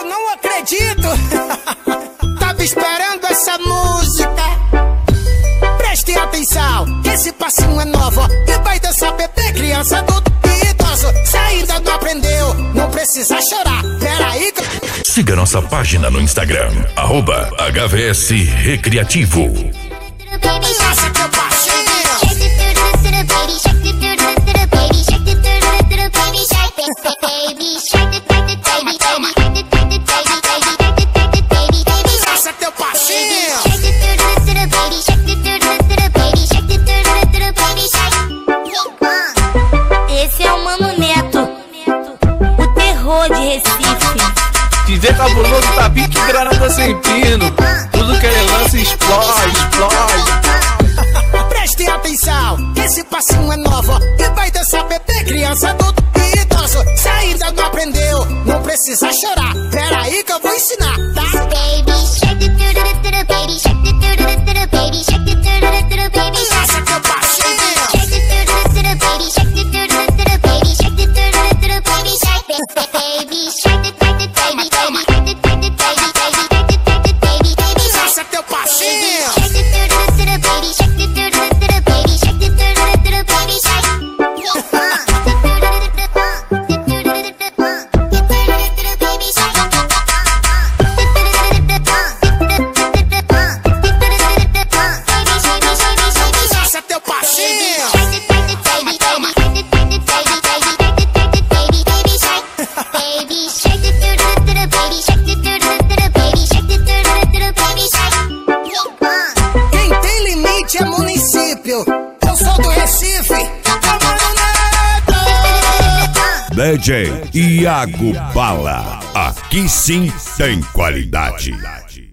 Eu não acredito. Tava esperando essa música. Preste atenção, que esse passinho é novo e vai dançar bebê, criança, adulto e idoso. Se ainda não aprendeu, não precisa chorar. Peraí que... Siga nossa página no Instagram, @HVS Recreativo. Nossa, teu passinho. Nossa, teu passinho. Esse é o Mano Neto, o terror de Recife. DJ Cabuloso tá pique granada sem pino. Tudo que ele lança explode, explode. Preste atenção, que esse passinho é novo e vai dançar bebê, criança, adulto e idoso. Se ainda não aprendeu, não precisa chorar. Peraí que eu vou ensinar, tá? Baby shark, baby shark, baby shark, baby shark. Nossa, teu passinho. Nossa, teu passinho. Nossa, teu passinho. Quem tem limite é município. Eu sou do Recife. DJ Iago Bala. Aqui sim tem qualidade.